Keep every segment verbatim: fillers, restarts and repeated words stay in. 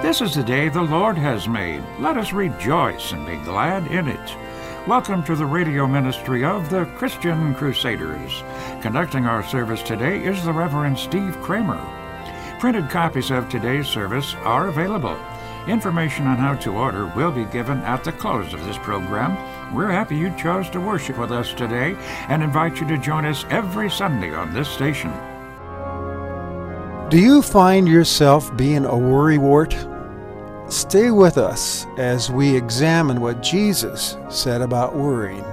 This is the day the Lord has made. Let us rejoice and be glad in it. Welcome to the radio ministry of the Christian Crusaders. Conducting our service today is the Reverend Steve Kramer. Printed copies of today's service are available. Information on how to order will be given at the close of this program. We're happy you chose to worship with us today and invite you to join us every Sunday on this station. Do you find yourself being a worrywart? Stay with us as we examine what Jesus said about worrying.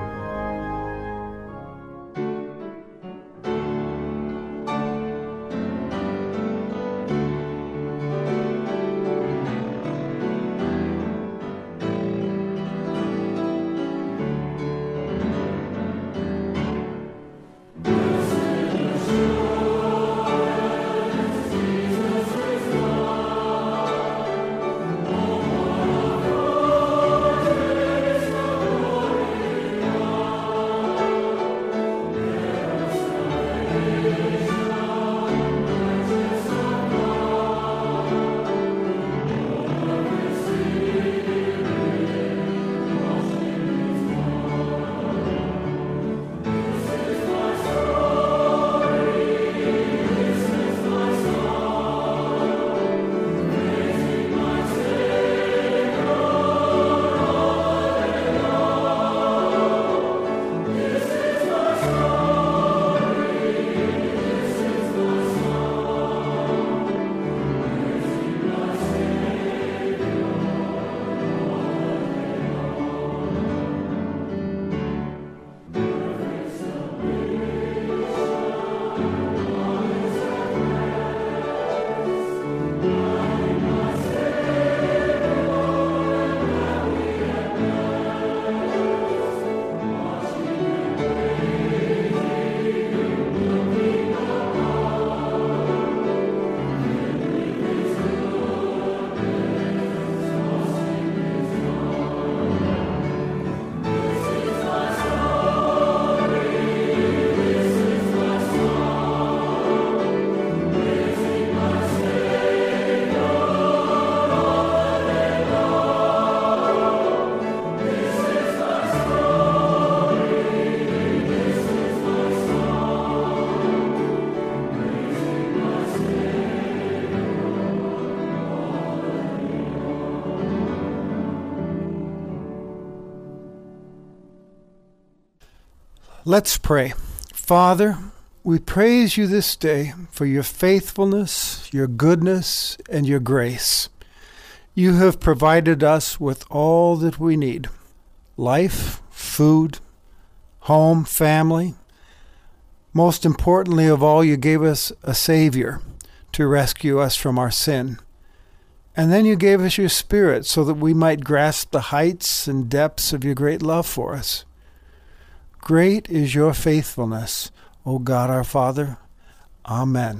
Let's pray. Father, we praise you this day for your faithfulness, your goodness, and your grace. You have provided us with all that we need: life, food, home, family. Most importantly of all, you gave us a Savior to rescue us from our sin. And then you gave us your Spirit so that we might grasp the heights and depths of your great love for us. Great is your faithfulness, O God our Father. Amen.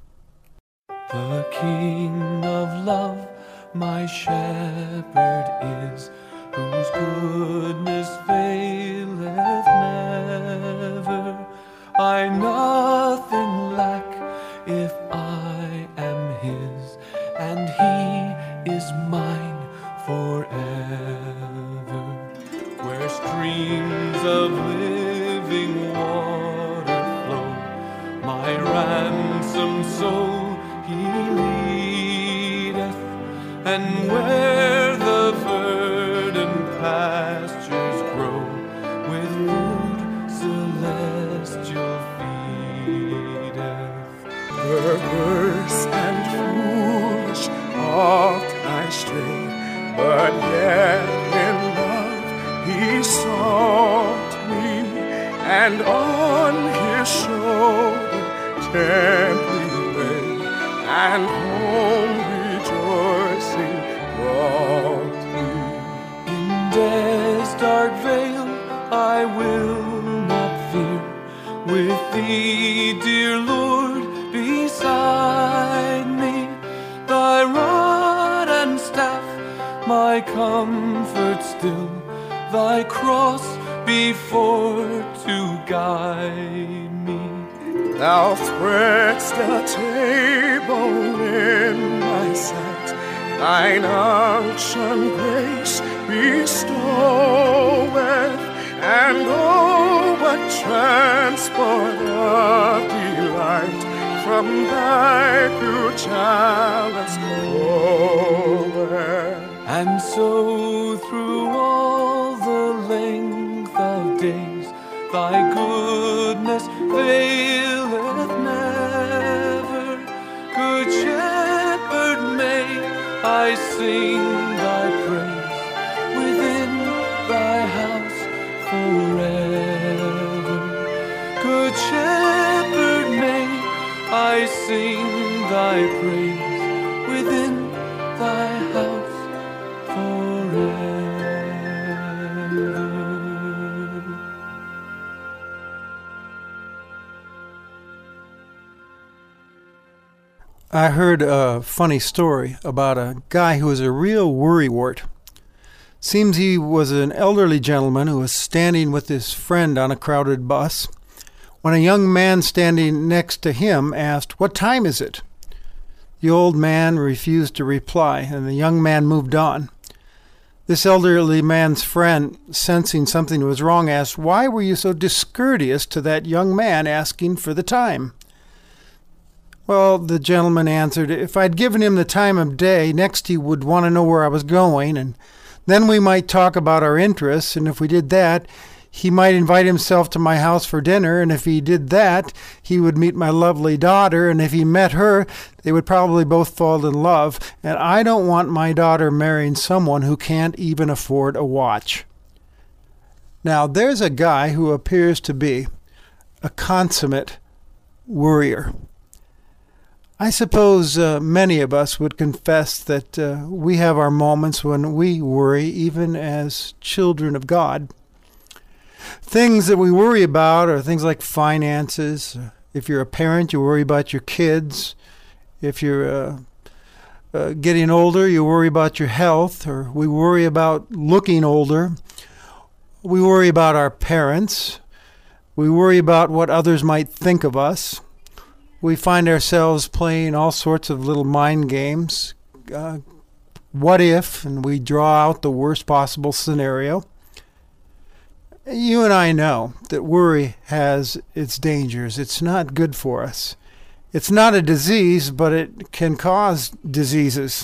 The King of love, my shepherd is, whose goodness faileth never. I nothing lack if I am his, and he is mine forever. Where streams of living water flow, my ransomed soul he leadeth, and where the verdant pastures grow, with food celestial feedeth. Perverse and foolish oft I strayed, but yet in love he sought me, and on his shoulder gently laid, and home rejoicing brought me. In death's dark vale I will not fear, with thee, dear Lord, beside me. Thy rod and staff my comfort still, thy cross before to guide me. Thou spreadst a table in my sight, thine unction grace bestoweth, and oh, what transport of delight from thy pure chalice floweth. And so through all the length of days thy goodness faileth never. Good Shepherd, may I sing thy praise within thy house forever. Good Shepherd, may I sing thy praise within thy house forever. I heard a funny story about a guy who was a real worrywart. Seems he was an elderly gentleman who was standing with his friend on a crowded bus when a young man standing next to him asked, "What time is it?" The old man refused to reply, and the young man moved on. This elderly man's friend, sensing something was wrong, asked, "Why were you so discourteous to that young man asking for the time?" Well, the gentleman answered, "If I'd given him the time of day, next he would want to know where I was going, and then we might talk about our interests, and if we did that, he might invite himself to my house for dinner, and if he did that, he would meet my lovely daughter, and if he met her, they would probably both fall in love, and I don't want my daughter marrying someone who can't even afford a watch." Now, there's a guy who appears to be a consummate worrier. I suppose uh, many of us would confess that uh, we have our moments when we worry, even as children of God. Things that we worry about are things like finances. If you're a parent, you worry about your kids. If you're uh, uh, getting older, you worry about your health, or we worry about looking older. We worry about our parents. We worry about what others might think of us. We find ourselves playing all sorts of little mind games. Uh, what if? And we draw out the worst possible scenario. You and I know that worry has its dangers. It's not good for us. It's not a disease, but it can cause diseases.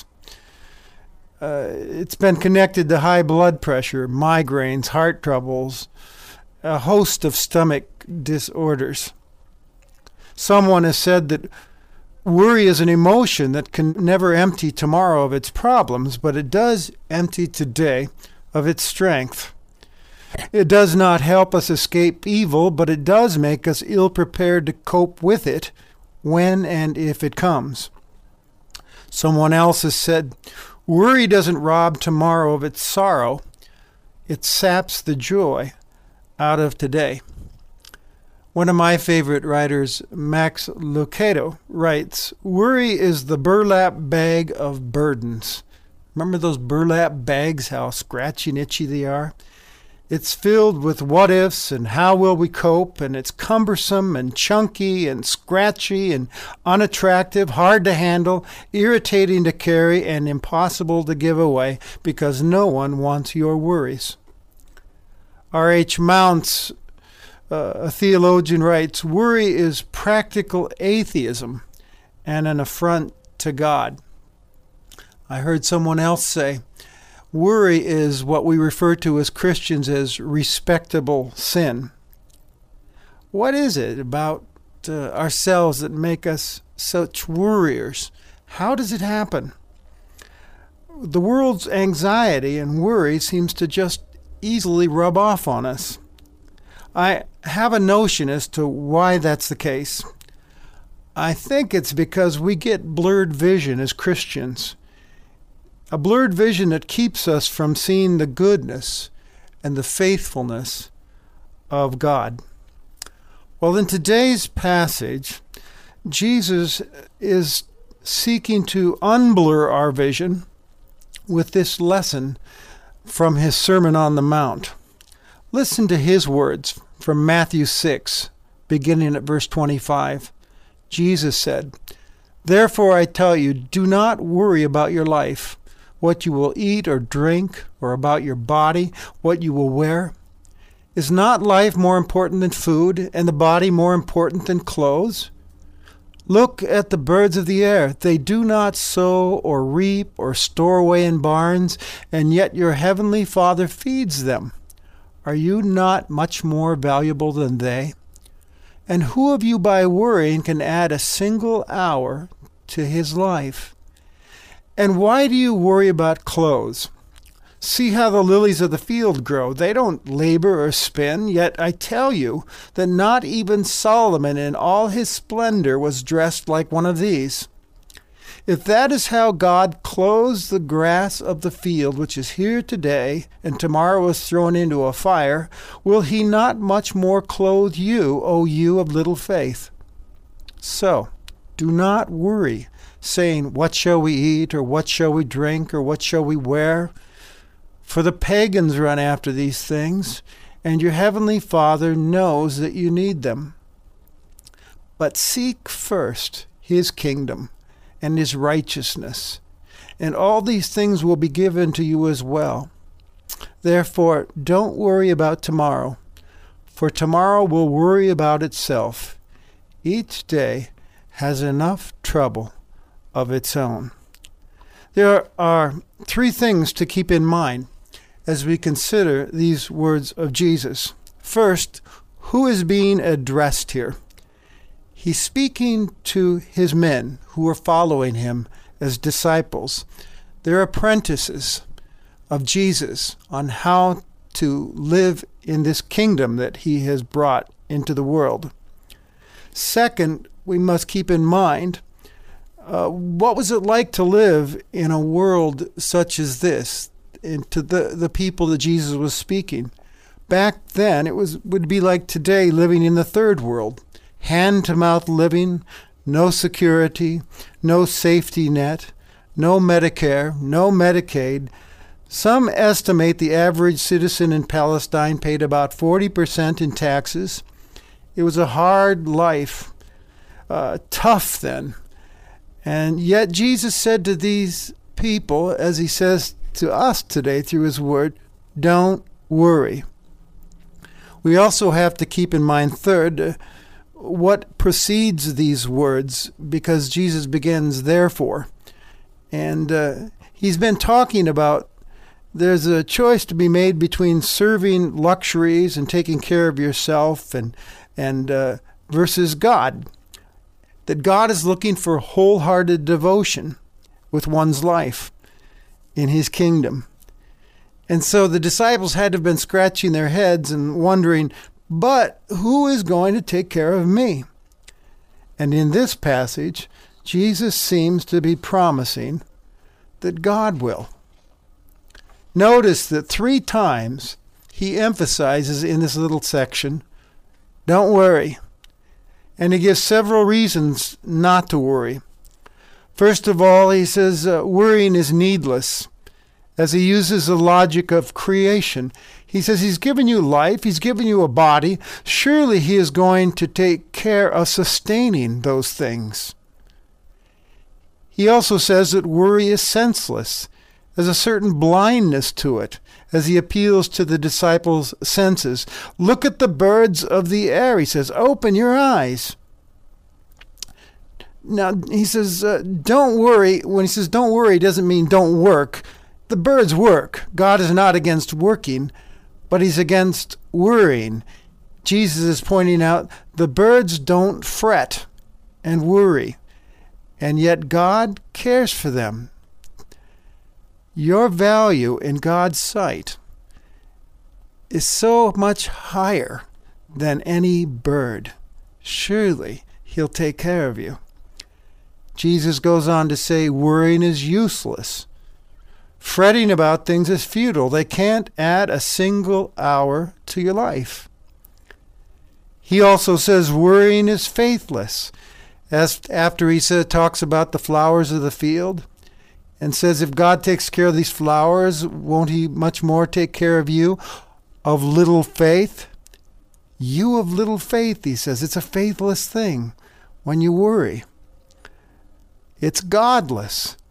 Uh, it's been connected to high blood pressure, migraines, heart troubles, a host of stomach disorders. Someone has said that worry is an emotion that can never empty tomorrow of its problems, but it does empty today of its strength. It does not help us escape evil, but it does make us ill-prepared to cope with it when and if it comes. Someone else has said, worry doesn't rob tomorrow of its sorrow. It saps the joy out of today. One of my favorite writers, Max Lucado, writes, "Worry is the burlap bag of burdens." Remember those burlap bags, how scratchy and itchy they are? It's filled with what-ifs and how will we cope, and it's cumbersome and chunky and scratchy and unattractive, hard to handle, irritating to carry, and impossible to give away because no one wants your worries. R H Mounce, uh, a theologian, writes, "Worry is practical atheism and an affront to God." I heard someone else say, worry is what we refer to as Christians as respectable sin. What is it about uh, ourselves that make us such worriers? How does it happen? The world's anxiety and worry seems to just easily rub off on us. I have a notion as to why that's the case. I think it's because we get blurred vision as Christians. A blurred vision that keeps us from seeing the goodness and the faithfulness of God. Well, in today's passage, Jesus is seeking to unblur our vision with this lesson from his Sermon on the Mount. Listen to his words from Matthew six, beginning at verse twenty-five. Jesus said, "Therefore I tell you, do not worry about your life, what you will eat or drink, or about your body, what you will wear? Is not life more important than food, and the body more important than clothes? Look at the birds of the air. They do not sow or reap or store away in barns, and yet your heavenly Father feeds them. Are you not much more valuable than they? And who of you by worrying can add a single hour to his life? And why do you worry about clothes? See how the lilies of the field grow. They don't labor or spin, yet I tell you that not even Solomon in all his splendor was dressed like one of these. If that is how God clothes the grass of the field, which is here today and tomorrow is thrown into a fire, will he not much more clothe you, O you of little faith? So, do not worry, saying, what shall we eat, or what shall we drink, or what shall we wear? For the pagans run after these things, and your heavenly Father knows that you need them. But seek first his kingdom and his righteousness, and all these things will be given to you as well. Therefore, don't worry about tomorrow, for tomorrow will worry about itself. Each day has enough trouble of its own. There are three things to keep in mind as we consider these words of Jesus. First, who is being addressed here? He's speaking to his men who are following him as disciples. They're apprentices of Jesus on how to live in this kingdom that he has brought into the world. Second, we must keep in mind, uh, what was it like to live in a world such as this, and to the, the people that Jesus was speaking? Back then, it was would be like today, living in the third world. Hand-to-mouth living, no security, no safety net, no Medicare, no Medicaid. Some estimate the average citizen in Palestine paid about forty percent in taxes. It was a hard life, uh, tough then. And yet Jesus said to these people, as he says to us today through his word, don't worry. We also have to keep in mind, third, uh, what precedes these words, because Jesus begins, therefore. And uh, he's been talking about there's a choice to be made between serving luxuries and taking care of yourself and, and uh, versus God. That God is looking for wholehearted devotion with one's life in his kingdom. And so the disciples had to have been scratching their heads and wondering, but who is going to take care of me? And in this passage, Jesus seems to be promising that God will. Notice that three times he emphasizes in this little section, don't worry. And he gives several reasons not to worry. First of all, he says uh, worrying is needless, as he uses the logic of creation. He says he's given you life, he's given you a body. Surely he is going to take care of sustaining those things. He also says that worry is senseless. There's a certain blindness to it, as he appeals to the disciples' senses. Look at the birds of the air, he says. Open your eyes. Now, he says, uh, don't worry. When he says don't worry, it doesn't mean don't work. The birds work. God is not against working, but he's against worrying. Jesus is pointing out the birds don't fret and worry, and yet God cares for them. Your value in God's sight is so much higher than any bird. Surely he'll take care of you. Jesus goes on to say worrying is useless. Fretting about things is futile. They can't add a single hour to your life. He also says worrying is faithless. As after he said, talks about the flowers of the field, and says if God takes care of these flowers, won't he much more take care of you? Of little faith? You of little faith, he says. It's a faithless thing when you worry. It's godless.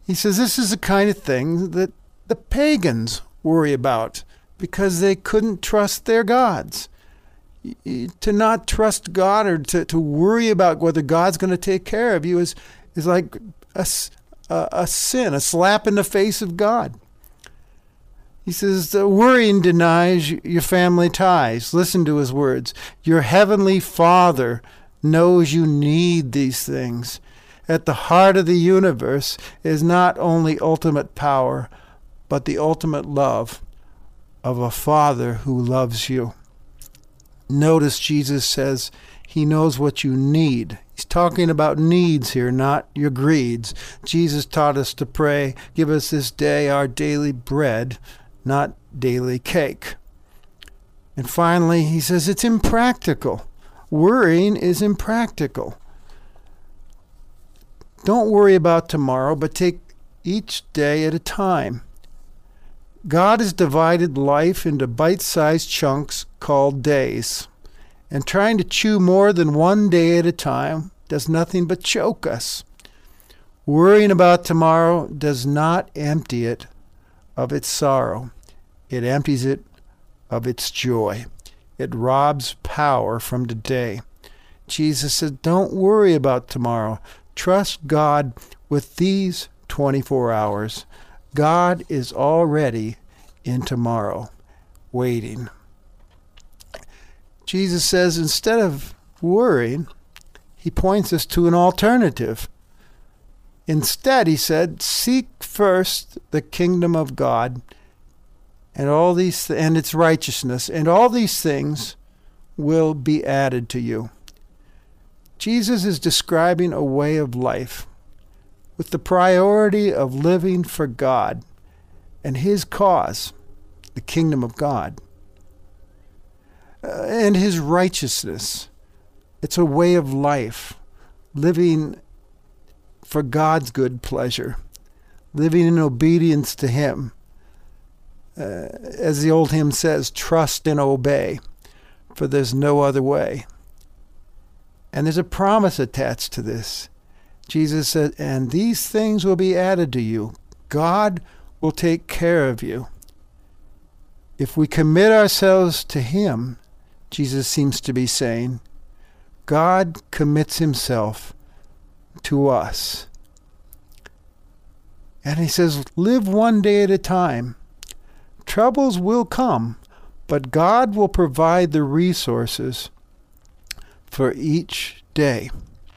He says this is the kind of thing that the pagans worry about because they couldn't trust their gods. To not trust God or to, to worry about whether God's going to take care of you is, is like a, a, a sin, a slap in the face of God. He says, the worrying denies your family ties. Listen to his words. Your heavenly Father knows you need these things. At the heart of the universe is not only ultimate power, but the ultimate love of a Father who loves you. Notice Jesus says he knows what you need. He's talking about needs here, not your greeds. Jesus taught us to pray, give us this day our daily bread, not daily cake. And finally, he says it's impractical. Worrying is impractical. Don't worry about tomorrow, but take each day at a time. God has divided life into bite-sized chunks called days, and trying to chew more than one day at a time does nothing but choke us. Worrying about tomorrow does not empty it of its sorrow. It empties it of its joy. It robs power from today. Jesus said, don't worry about tomorrow. Trust God with these twenty-four hours. God is already in tomorrow, waiting. Jesus says instead of worrying, he points us to an alternative. Instead, he said, seek first the kingdom of God and all these th- and its righteousness, and all these things will be added to you. Jesus is describing a way of life with the priority of living for God and his cause, the kingdom of God, uh, and his righteousness. It's a way of life, living for God's good pleasure, living in obedience to him. Uh, as the old hymn says, trust and obey, for there's no other way. And there's a promise attached to this. Jesus said, and these things will be added to you. God will take care of you. If we commit ourselves to him, Jesus seems to be saying, God commits himself to us. And he says, live one day at a time. Troubles will come, but God will provide the resources for each day.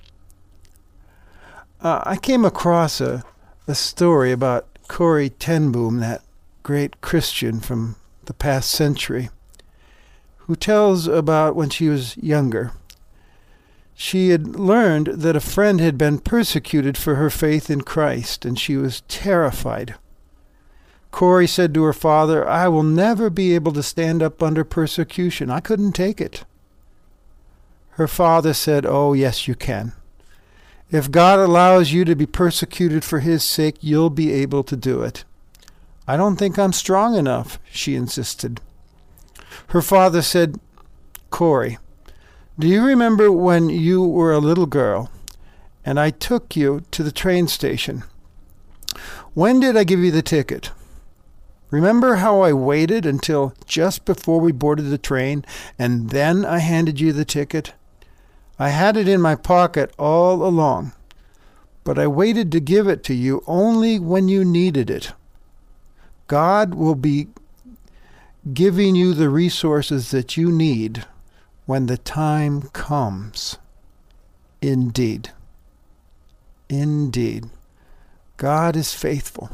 Uh, I came across a, a story about Corrie ten Boom, that great Christian from the past century, who tells about when she was younger. She had learned that a friend had been persecuted for her faith in Christ, and she was terrified. Corrie said to her father, I will never be able to stand up under persecution. I couldn't take it. Her father said, oh, yes, you can. If God allows you to be persecuted for his sake, you'll be able to do it. I don't think I'm strong enough, she insisted. Her father said, Corrie, do you remember when you were a little girl and I took you to the train station? When did I give you the ticket? Remember how I waited until just before we boarded the train and then I handed you the ticket? I had it in my pocket all along, but I waited to give it to you only when you needed it. God will be giving you the resources that you need when the time comes. Indeed. Indeed. God is faithful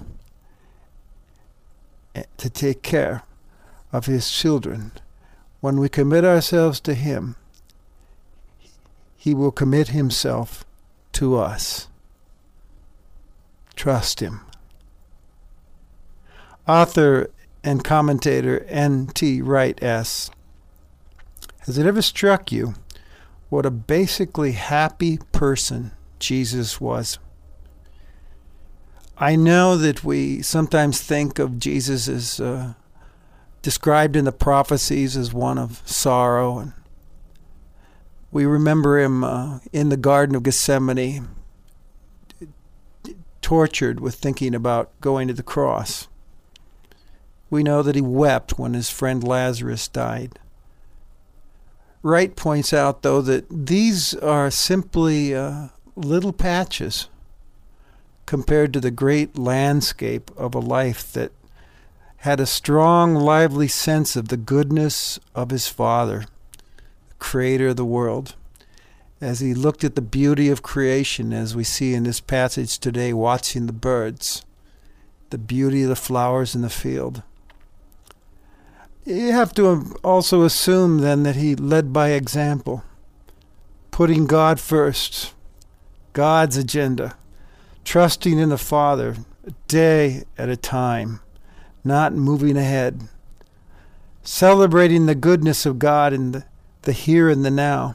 to take care of his children. When we commit ourselves to him, he will commit himself to us. Trust him. Author and commentator N T Wright asks, has it ever struck you what a basically happy person Jesus was? I know that we sometimes think of Jesus as uh, described in the prophecies as one of sorrow, and we remember him uh, in the Garden of Gethsemane tortured with thinking about going to the cross. We know that he wept when his friend Lazarus died. Wright points out, though, that these are simply uh, little patches compared to the great landscape of a life that had a strong, lively sense of the goodness of his Father, the creator of the world. As he looked at the beauty of creation, as we see in this passage today, watching the birds, the beauty of the flowers in the field. You have to also assume then that he led by example, putting God first, God's agenda, trusting in the Father a day at a time, not moving ahead, celebrating the goodness of God in the, the here and the now.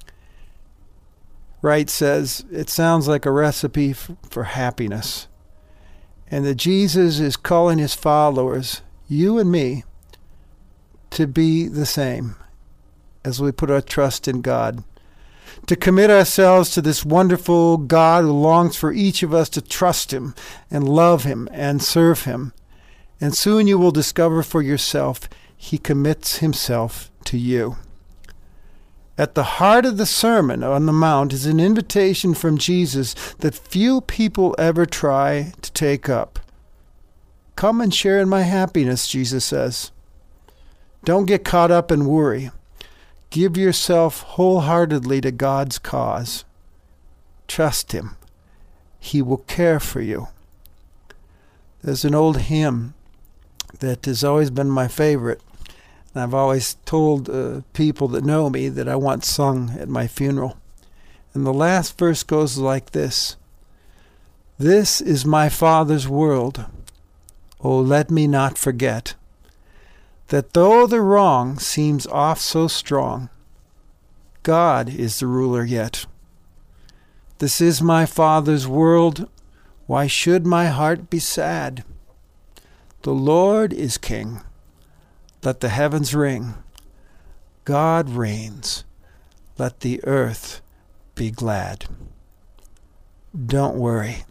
Wright says it sounds like a recipe f- for happiness, and that Jesus is calling his followers, you and me, to be the same as we put our trust in God, to commit ourselves to this wonderful God who longs for each of us to trust him and love him and serve him. And soon you will discover for yourself he commits himself to you. At the heart of the Sermon on the Mount is an invitation from Jesus that few people ever try to take up. Come and share in my happiness, Jesus says. Don't get caught up in worry. Give yourself wholeheartedly to God's cause. Trust him. He will care for you. There's an old hymn that has always been my favorite. And I've always told uh, people that know me that I want sung at my funeral. And the last verse goes like this. This is my Father's world. Oh, let me not forget that though the wrong seems oft so strong, God is the ruler yet. This is my Father's world. Why should my heart be sad? The Lord is King. Let the heavens ring. God reigns. Let the earth be glad. Don't worry.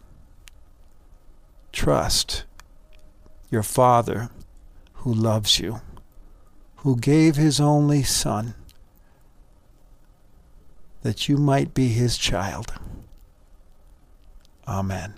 Trust your Father who loves you, who gave his only Son, that you might be his child. Amen.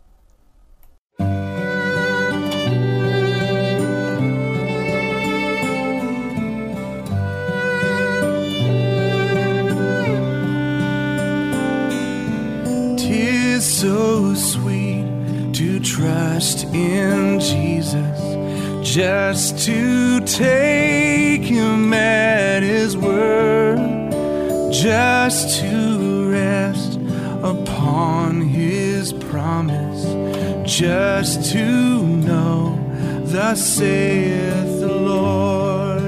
Tis so sweet to trust in Jesus, just to take him at his word, just to rest upon his promise, just to know thus saith the Lord.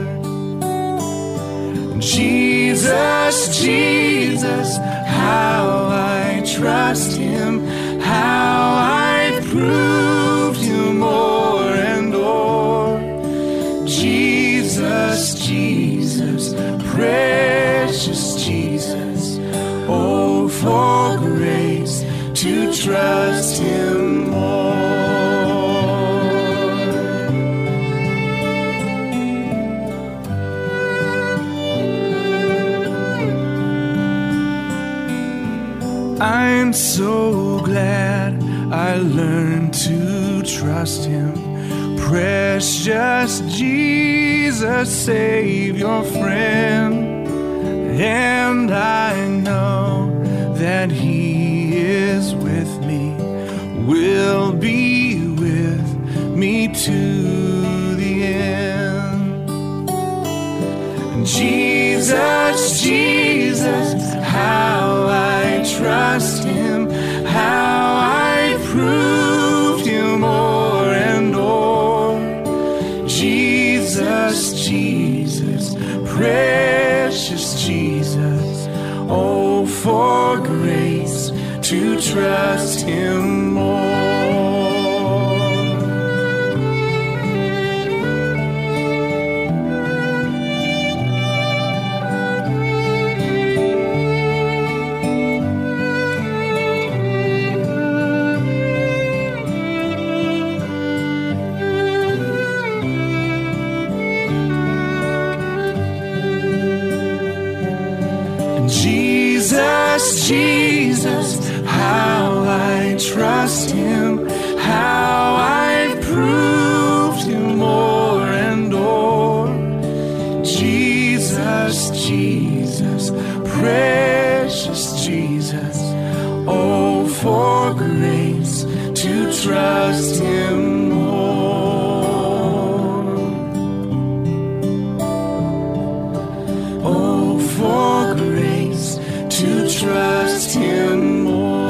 Jesus, Jesus, how I trust him, how I've proved him more and o'er. Jesus, Jesus, precious Jesus, oh, for grace to trust him more. I'm so glad I learned to trust him. Precious Jesus, Savior, friend. And I know that he is with me, will be with me to the end. Jesus, Jesus, how I trust him, how I proved him more and o'er. Jesus, Jesus, precious Jesus, oh, for grace to trust him more. trust Him, how I've proved Him more and more. Jesus, Jesus, precious Jesus, oh, for grace to trust Him more. Oh, for grace to trust Him more.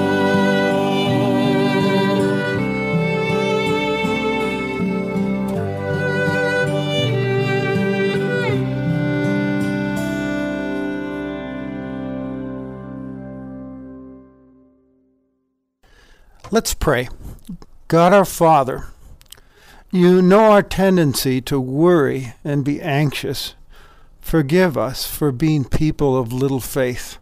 Let's pray. God our Father, you know our tendency to worry and be anxious. Forgive us for being people of little faith.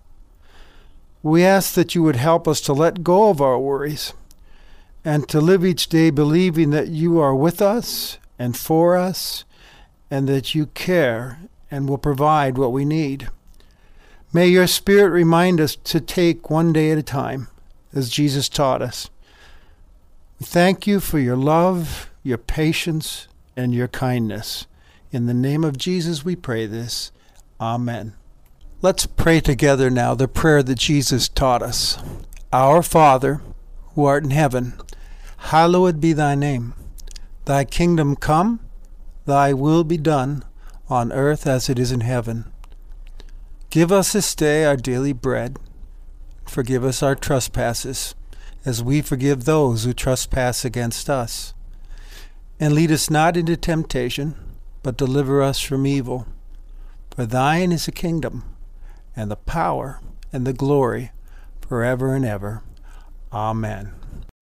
We ask that you would help us to let go of our worries and to live each day believing that you are with us and for us and that you care and will provide what we need. May your Spirit remind us to take one day at a time, as Jesus taught us. We thank you for your love, your patience, and your kindness. In the name of Jesus we pray this. Amen. Let's pray together now the prayer that Jesus taught us. Our Father, who art in heaven, hallowed be thy name. Thy kingdom come, thy will be done, on earth as it is in heaven. Give us this day our daily bread. Forgive us our trespasses, as we forgive those who trespass against us. And lead us not into temptation, but deliver us from evil. For thine is the kingdom, and the power, and the glory, forever and ever. Amen.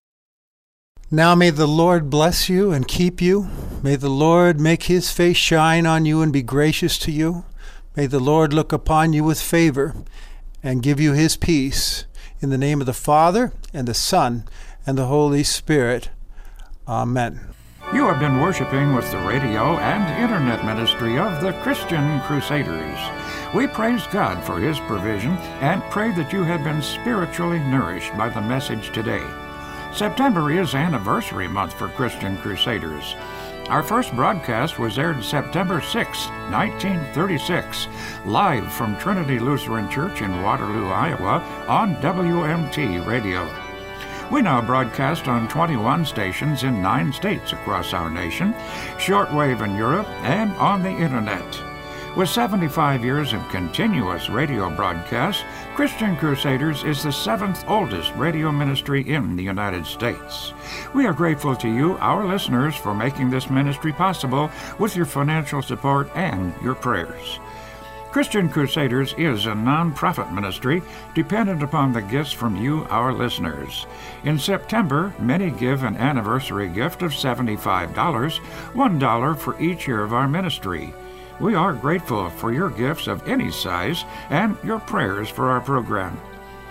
Now may the Lord bless you and keep you. May the Lord make his face shine on you and be gracious to you. May the Lord look upon you with favor and give you his peace. In the name of the Father, and the Son, and the Holy Spirit. Amen. You have been worshiping with the radio and internet ministry of the Christian Crusaders. We praise God for his provision and pray that you have been spiritually nourished by the message today. September is anniversary month for Christian Crusaders. Our first broadcast was aired September sixth, nineteen thirty-six, live from Trinity Lutheran Church in Waterloo, Iowa, on W M T Radio. We now broadcast on twenty-one stations in nine states across our nation, shortwave in Europe, and on the Internet. With seventy-five years of continuous radio broadcasts, Christian Crusaders is the seventh oldest radio ministry in the United States. We are grateful to you, our listeners, for making this ministry possible with your financial support and your prayers. Christian Crusaders is a non-profit ministry dependent upon the gifts from you, our listeners. In September, many give an anniversary gift of seventy-five dollars, one dollar for each year of our ministry. We are grateful for your gifts of any size and your prayers for our program.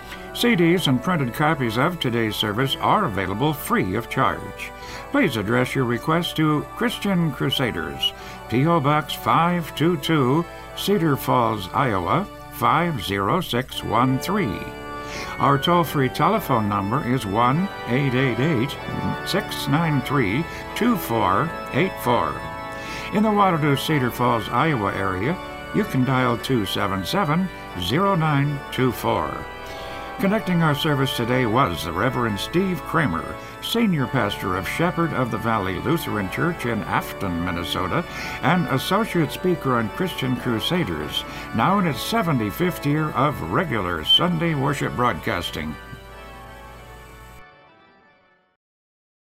C Ds and printed copies of today's service are available free of charge. Please address your request to Christian Crusaders, P O. Box five two two, Cedar Falls, Iowa, five zero six one three. Our toll-free telephone number is one eight eight eight, six nine three, two four eight four. In the Waterloo Cedar Falls, Iowa area, you can dial two seven seven, zero nine two four. Conducting our service today was the Reverend Steve Kramer, Senior Pastor of Shepherd of the Valley Lutheran Church in Afton, Minnesota, and Associate Speaker on Christian Crusaders, now in its seventy-fifth year of regular Sunday worship broadcasting.